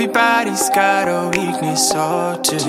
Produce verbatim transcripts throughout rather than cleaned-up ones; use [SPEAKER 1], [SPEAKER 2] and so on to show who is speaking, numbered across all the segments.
[SPEAKER 1] Everybody's got a weakness or two.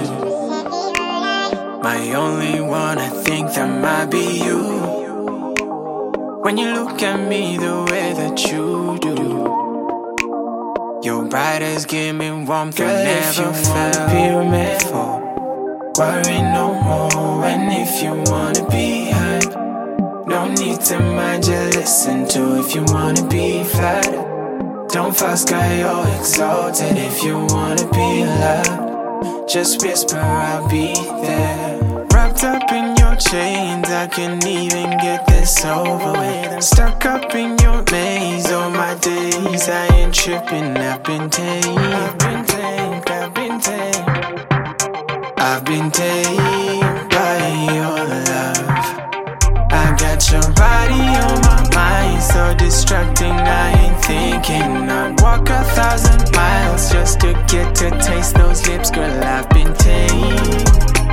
[SPEAKER 1] My only one, I think that might be you. When you look at me the way that you do, your bright eyes give me warmth. Girl, I never felt pyramid for. Worry no more. And if you wanna be hype, no need to mind you listen to. If you wanna be flattered, don't fast guy or exalted. If you wanna be loved, just whisper I'll be there. Wrapped up in your chains, I can't even get this over with. Stuck up in your maze, all my days I ain't tripping, I've been tamed. I've been tamed, I've been tamed. I've been tamed by your love. I got your body on my mind, so distracting I ain't thinking. I'd walk a thousand miles just to get to taste those lips, girl, I've been tamed.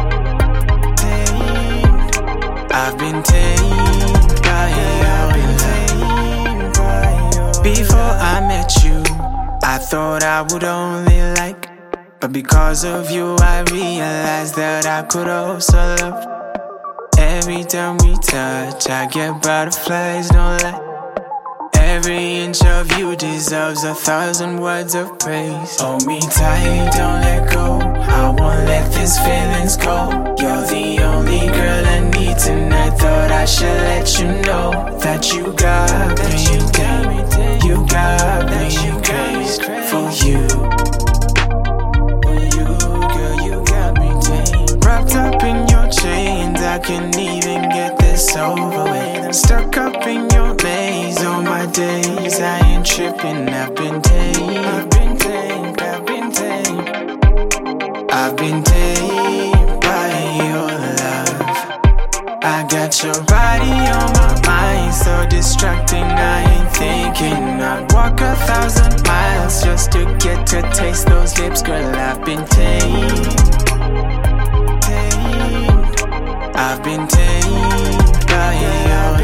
[SPEAKER 1] I've been tamed by your love. Before I met you, I thought I would only like, but because of you I realized that I could also love. Every time we touch, I get butterflies, no lie. Every inch of you deserves a thousand words of praise. Hold me tight, don't let go. I won't let these feelings go. You're the only girl I need tonight. Thought I should let you know that you got me, you got me, you got me, you crazy for you. For you, girl, you got me tamed. Wrapped up in your chains, I can't even get this over with. I'm stuck up in your maze, all my days I ain't tripping, I've been tamed. I've been tamed, I've been tamed. I've been tamed by your love. I got your body on my mind, so distracting I ain't thinking. I'd walk a thousand miles just to get to taste those lips, girl, I've been tamed. Tamed. I've been tamed by your